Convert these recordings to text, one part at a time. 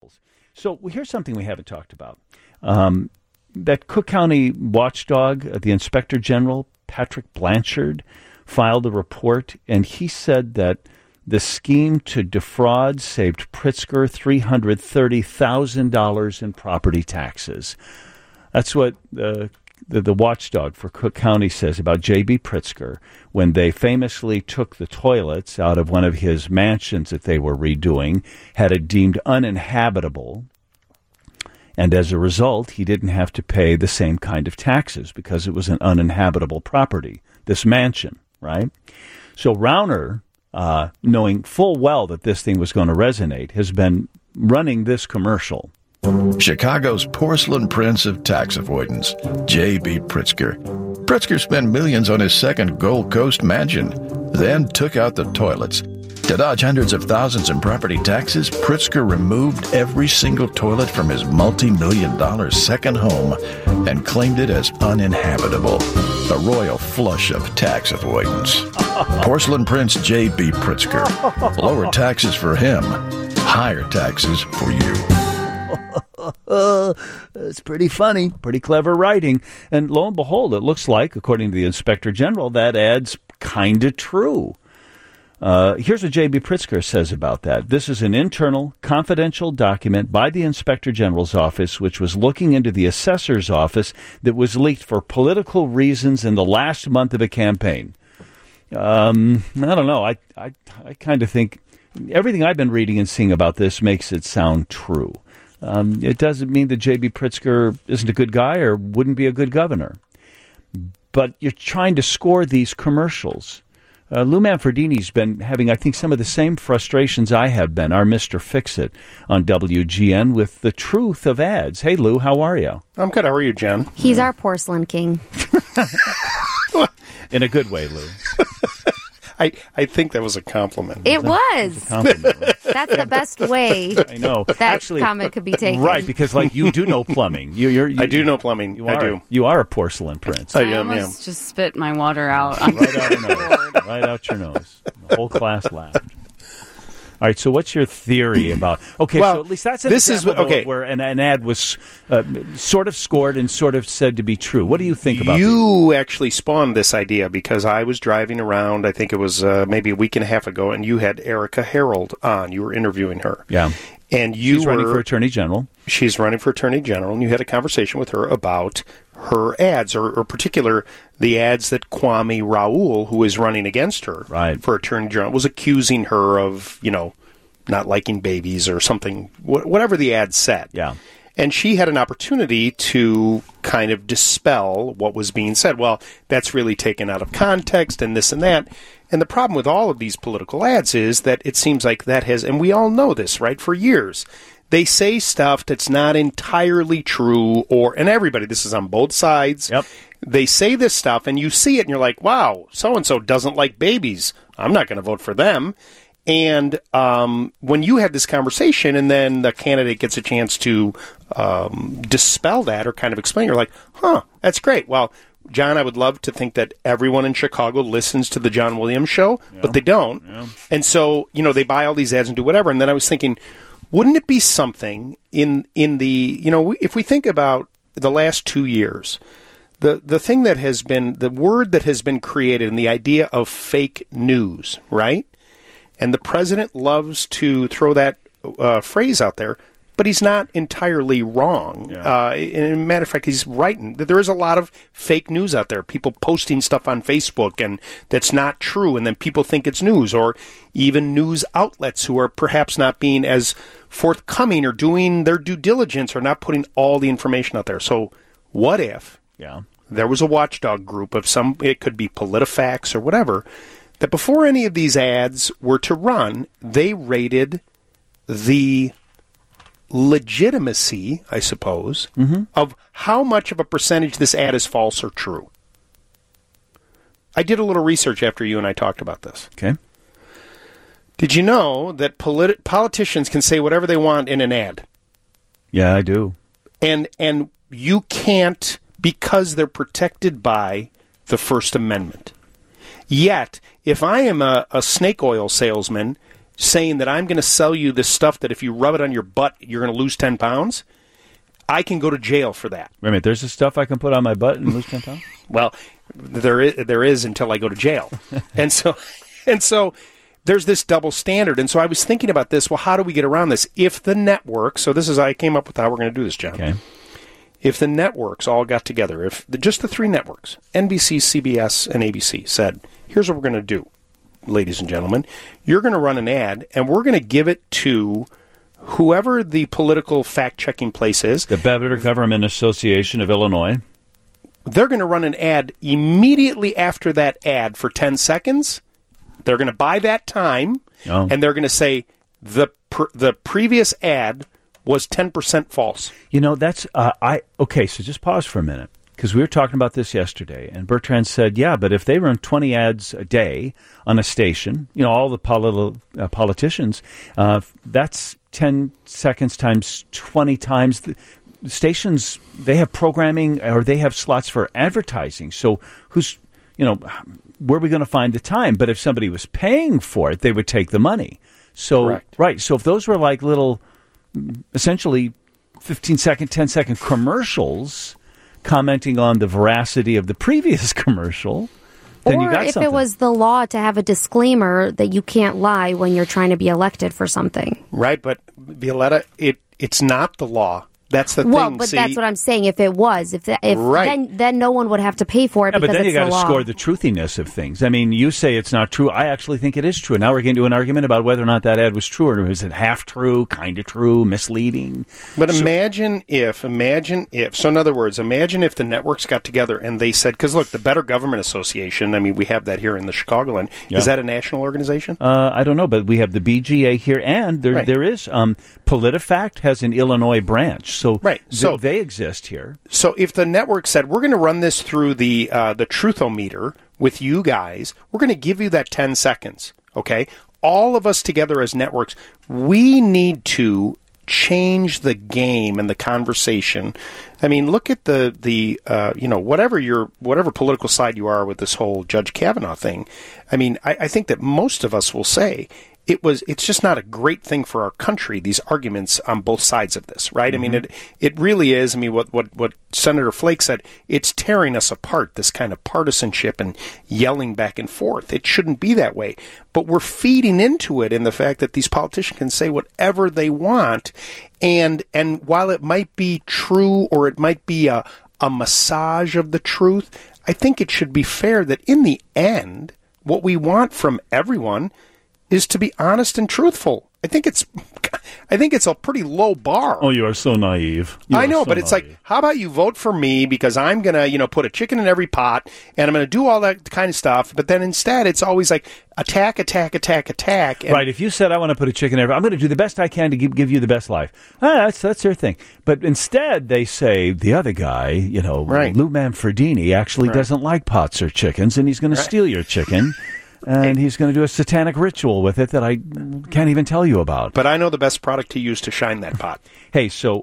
So here's something we haven't talked about. That Cook County watchdog, the Inspector General, Patrick Blanchard, filed a report, and he said that the scheme to defraud saved Pritzker $330,000 in property taxes. That's what the watchdog for Cook County says about J.B. Pritzker when they famously took the toilets out of one of his mansions that they were redoing, had it deemed uninhabitable, and as a result, he didn't have to pay the same kind of taxes because it was an uninhabitable property, this mansion, right? So Rauner, knowing full well that this thing was going to resonate, has been running this commercial. Chicago's porcelain prince of tax avoidance, J.B. Pritzker. Pritzker spent millions on his second Gold Coast mansion, then took out the toilets. To dodge hundreds of thousands in property taxes, Pritzker removed every single toilet from his multi-million-dollar second home and claimed it as uninhabitable. A royal flush of tax avoidance. Porcelain Prince J.B. Pritzker. Lower taxes for him, higher taxes for you. It's pretty funny, pretty clever writing. And lo and behold, it looks like, according to the Inspector General, that ad's kind of true. Here's what J.B. Pritzker says about that. This is an internal, confidential document by the Inspector General's office, which was looking into the assessor's office that was leaked for political reasons in the last month of a campaign. I don't know. I kind of think everything I've been reading and seeing about this makes it sound true. It doesn't mean that J.B. Pritzker isn't a good guy or wouldn't be a good governor. But you're trying to score these commercials. Lou Manfredini's been having, I think, some of the same frustrations I have been, our Mr. Fix-It on WGN, with the truth of ads. Hey, Lou, how are you? I'm good. How are you, Jen? He's our porcelain king. In a good way, Lou. I think that was a compliment. It was. It's a compliment. That's the best way I know. that Actually, comment could be taken. Right, because like you do know plumbing. I do know plumbing. I do. You are a porcelain prince. I I am. almost just spit my water out. Right out your nose. Right out your nose. The whole class laughed. All right, so what's your theory about... Okay, well, so at least that's an example where an ad was sort of scored and sort of said to be true. What do you think about You actually spawned this idea because I was driving around, I think it was maybe a week and a half ago, and you had Erica Harold on. You were interviewing her. Yeah. And she's running for Attorney General. She's running for Attorney General, and you had a conversation with her about her ads, or particular the ads that Kwame Raoul, who is running against her for Attorney General, was accusing her of, not liking babies or something, whatever the ad said. Yeah. And she had an opportunity to kind of dispel what was being said. Well, that's really taken out of context and this and that. And the problem with all of these political ads is that it seems like that has, and we all know this, right, for years, they say stuff that's not entirely true, and everybody, this is on both sides. Yep. They say this stuff, and you see it, and you're like, wow, so-and-so doesn't like babies. I'm not going to vote for them. And when you had this conversation, and then the candidate gets a chance to dispel that or kind of explain, you're like, that's great. Well, John, I would love to think that everyone in Chicago listens to the John Williams show, but they don't. Yeah. And so, they buy all these ads and do whatever. And then I was thinking, wouldn't it be something in the, if we think about the last 2 years, the thing that has been, the word that has been created and the idea of fake news, right? And the president loves to throw that phrase out there, but he's not entirely wrong. Yeah. As a matter of fact, he's right. There is a lot of fake news out there, people posting stuff on Facebook and that's not true, and then people think it's news, or even news outlets who are perhaps not being as forthcoming or doing their due diligence or not putting all the information out there. So what if there was a watchdog group of it could be PolitiFacts or whatever, that before any of these ads were to run, they rated the legitimacy, I suppose, of how much of a percentage this ad is false or true. I did a little research after you and I talked about this. Okay. Did you know that politicians can say whatever they want in an ad? Yeah, I do. And you can't, because they're protected by the First Amendment. Yet, if I am a snake oil salesman saying that I'm going to sell you this stuff that if you rub it on your butt, you're going to lose 10 pounds, I can go to jail for that. Wait a minute, there's this stuff I can put on my butt and lose 10 pounds? Well, there is until I go to jail. and so there's this double standard. And so I was thinking about this. Well, how do we get around this? If the network, I came up with how we're going to do this, John. Okay. If the networks all got together, just the three networks, NBC, CBS, and ABC, said, here's what we're going to do, ladies and gentlemen. You're going to run an ad, and we're going to give it to whoever the political fact-checking place is. The Better Government Association of Illinois. They're going to run an ad immediately after that ad for 10 seconds. They're going to buy that time, and they're going to say the previous ad was 10% false. You know, that's okay, so just pause for a minute, because we were talking about this yesterday, and Bertrand said, yeah, but if they run 20 ads a day on a station, all the politicians, that's 10 seconds times 20 times. The stations, they have programming or they have slots for advertising. So where are we going to find the time? But if somebody was paying for it, they would take the money. So, correct. Right. So if those were like little, essentially 15-second, 10-second commercials commenting on the veracity of the previous commercial, then you got if something. It was the law to have a disclaimer that you can't lie when you're trying to be elected for something. Right, but Violetta, it's not the law. That's the thing. Well, but that's what I'm saying. If it was, right. then no one would have to pay for it because but then it's you got the to law. score the truthiness of things. I mean, you say it's not true. I actually think it is true. Now we're getting into an argument about whether or not that ad was true, or is it half true, kind of true, misleading? But imagine if. So in other words, imagine if the networks got together and they said, because look, the Better Government Association, I mean, we have that here in the Chicagoland. Yeah. Is that a national organization? I don't know, but we have the BGA here, and there is PolitiFact has an Illinois branch. So right. They exist here. So if the network said, we're going to run this through the Truthometer with you guys, we're going to give you that 10 seconds, okay? All of us together as networks, we need to change the game and the conversation. I mean, look at the whatever political side you are with this whole Judge Kavanaugh thing. I mean, I think that most of us will say it's just not a great thing for our country, these arguments on both sides of this, right? Mm-hmm. I mean, it really is. I mean, what Senator Flake said, it's tearing us apart, this kind of partisanship and yelling back and forth. It shouldn't be that way. But we're feeding into it in the fact that these politicians can say whatever they want. And while it might be true or it might be a massage of the truth, I think it should be fair that in the end, what we want from everyone is to be honest and truthful. I think it's a pretty low bar. Oh, you are so naive. I know, but it's like, how about you vote for me because I'm going to, put a chicken in every pot and I'm going to do all that kind of stuff. But then instead, it's always like attack. And right. If you said, I want to put a chicken in every, I'm going to do the best I can to give you the best life. That's their thing. But instead, they say the other guy, right. Lou Manfredini actually doesn't like pots or chickens and he's going to steal your chicken. And he's going to do a satanic ritual with it that I can't even tell you about. But I know the best product to use to shine that pot. Hey, so,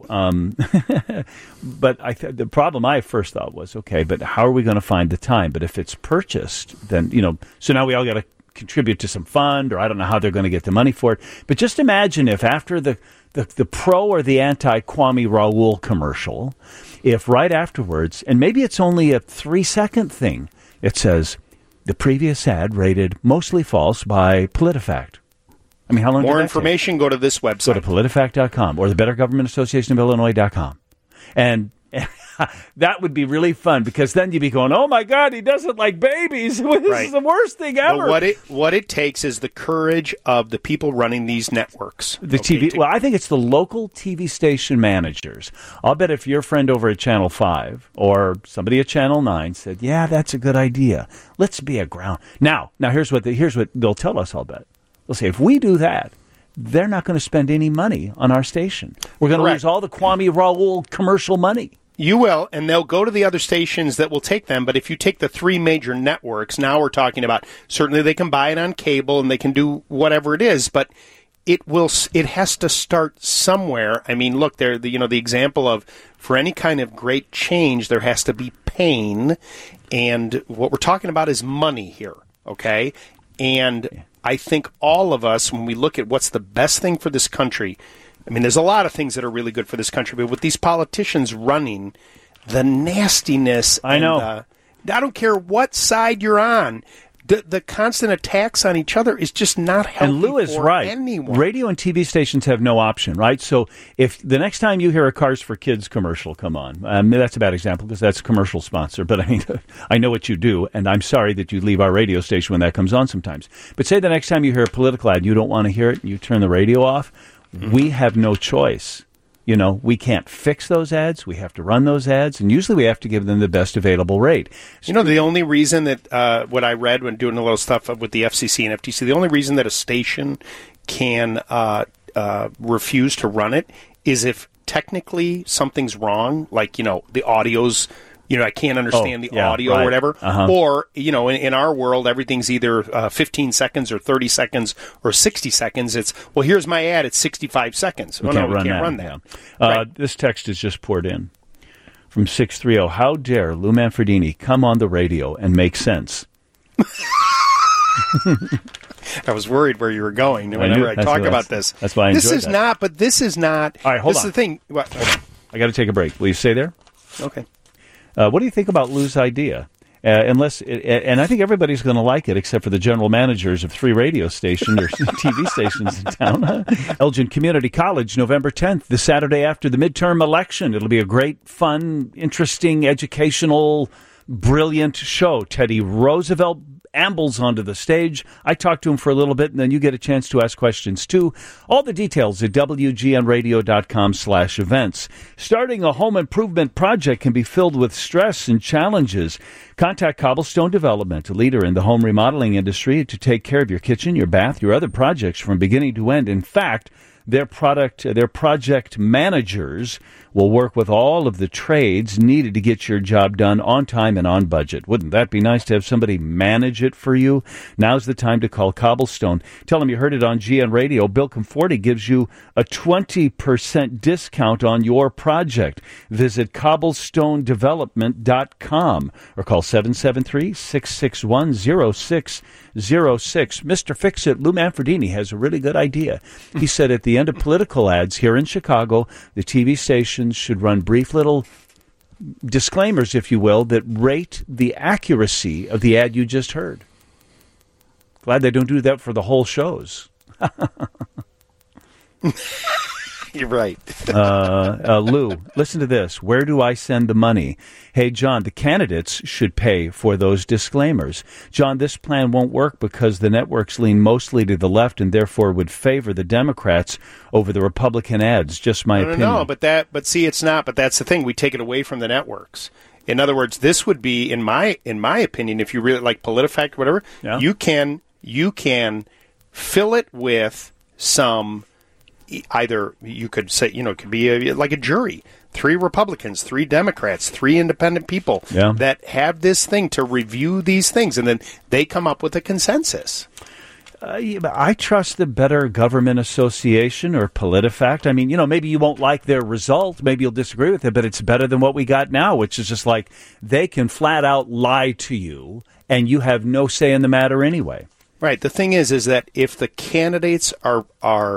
but the problem I first thought was, okay, but how are we going to find the time? But if it's purchased, then, so now we all got to contribute to some fund, or I don't know how they're going to get the money for it. But just imagine if after the pro or the anti-Kwame Raoul commercial, if right afterwards, and maybe it's only a 3-second thing, it says, the previous ad rated mostly false by PolitiFact. I mean, how long? More information, go to this website. Go to PolitiFact.com or the Better Government Association of Illinois.com. And that would be really fun because then you'd be going, oh, my God, he doesn't like babies. This is the worst thing ever. But what it takes is the courage of the people running these networks. Well, I think it's the local TV station managers. I'll bet if your friend over at Channel 5 or somebody at Channel 9 said, yeah, that's a good idea. Let's be a ground. Now here's what they'll tell us, I'll bet. They'll say, if we do that, they're not going to spend any money on our station. We're going to lose all the Kwame Raoul commercial money. You will, and they'll go to the other stations that will take them. But if you take the 3 major networks, now we're talking about certainly they can buy it on cable and they can do whatever it is. But it has to start somewhere. I mean, look, the example of for any kind of great change, there has to be pain, and what we're talking about is money here. Okay, and I think all of us, when we look at what's the best thing for this country, I mean, there's a lot of things that are really good for this country, but with these politicians running, the nastiness. I know. I don't care what side you're on. The constant attacks on each other is just not healthy and Lou is for right. anyone. Radio and TV stations have no option, right? So if the next time you hear a Cars for Kids commercial come on, that's a bad example because that's a commercial sponsor, but I mean, I know what you do, and I'm sorry that you leave our radio station when that comes on sometimes. But say the next time you hear a political ad and you don't want to hear it and you turn the radio off, we have no choice. You know, we can't fix those ads. We have to run those ads, and usually we have to give them the best available rate. You know, the only reason that what I read when doing a little stuff with the FCC and FTC, the only reason that a station can refuse to run it is if technically something's wrong, like, you know, the audio's, you know, I can't understand the audio right. or whatever. Uh-huh. Or, you know, in our world, everything's either 15 seconds or 30 seconds or 60 seconds. It's, well, here's my ad. It's 65 seconds. We can't run that. Yeah. Right. This text is just poured in from 630. How dare Lou Manfredini come on the radio and make sense? I was worried where you were going whenever I talk about this. That's why I enjoyed that. But this is not. All right, hold on. This is the thing. Hold on. I got to take a break. Will you stay there? Okay. What do you think about Lou's idea? And I think everybody's going to like it except for the general managers of 3 radio stations or TV stations in town. Elgin Community College, November 10th, the Saturday after the midterm election. It'll be a great, fun, interesting, educational, brilliant show. Teddy Roosevelt ambles onto the stage. I talk to him for a little bit, and then you get a chance to ask questions, too. All the details at WGNradio.com/events. Starting a home improvement project can be filled with stress and challenges. Contact Cobblestone Development, a leader in the home remodeling industry, to take care of your kitchen, your bath, your other projects from beginning to end. In fact, their project managers will work with all of the trades needed to get your job done on time and on budget. Wouldn't that be nice to have somebody manage it for you? Now's the time to call Cobblestone. Tell them you heard it on GN Radio. Bill Conforti gives you a 20% discount on your project. Visit cobblestonedevelopment.com or call 773-661-0606. Mr. Fix-It, Lou Manfredini, has a really good idea. He said at the end of political ads here in Chicago, the TV stations should run brief little disclaimers, if you will, that rate the accuracy of the ad you just heard. Glad they don't do that for the whole shows. You're right. Lou, listen to this. Where do I send the money? Hey, John, the candidates should pay for those disclaimers. John, this plan won't work because the networks lean mostly to the left and therefore would favor the Democrats over the Republican ads. Just my opinion. No, but see, it's not. But that's the thing. We take it away from the networks. In other words, this would be, in my opinion, if you really like PolitiFact or whatever, you can fill it with some. Either you could say, you know, it could be like a jury. 3 Republicans, 3 Democrats, 3 independent people that have this thing to review these things, and then they come up with a consensus. I trust the Better Government Association or PolitiFact. I mean, you know, maybe you won't like their result. Maybe you'll disagree with it, but it's better than what we got now, which is just like they can flat out lie to you, and you have no say in the matter anyway. Right. The thing is that if the candidates are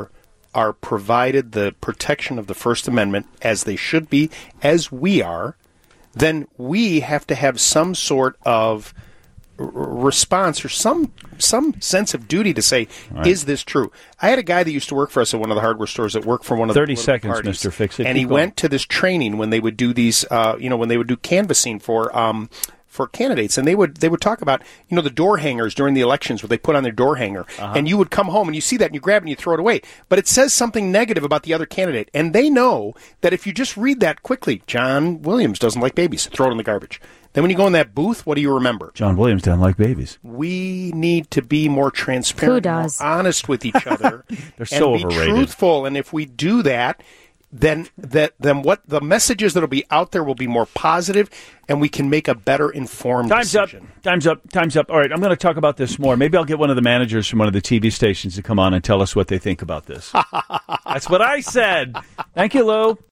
provided the protection of the First Amendment, as they should be, as we are, then we have to have some sort of response or some sense of duty to say, is this true? I had a guy that used to work for us at one of the hardware stores that worked for one of the 30 seconds, parties, Mr. Fix-It. and he went to this training when they would do these, when they would do canvassing for candidates, and they would talk about, you know, the door hangers during the elections where they put on their door hanger, and you would come home and you see that and you grab it and you throw it away, but it says something negative about the other candidate, and they know that if you just read that quickly, John Williams doesn't like babies, throw it in the garbage. Then when you go in that booth, what do you remember? John Williams doesn't like babies. We need to be more transparent, more honest with each other. They're so and be overrated. Truthful, and if we do that, then what the messages that'll be out there will be more positive, and we can make a better informed decision. Time's up. All right, I'm going to talk about this more. Maybe I'll get one of the managers from one of the TV stations to come on and tell us what they think about this. That's what I said. Thank you, Lou.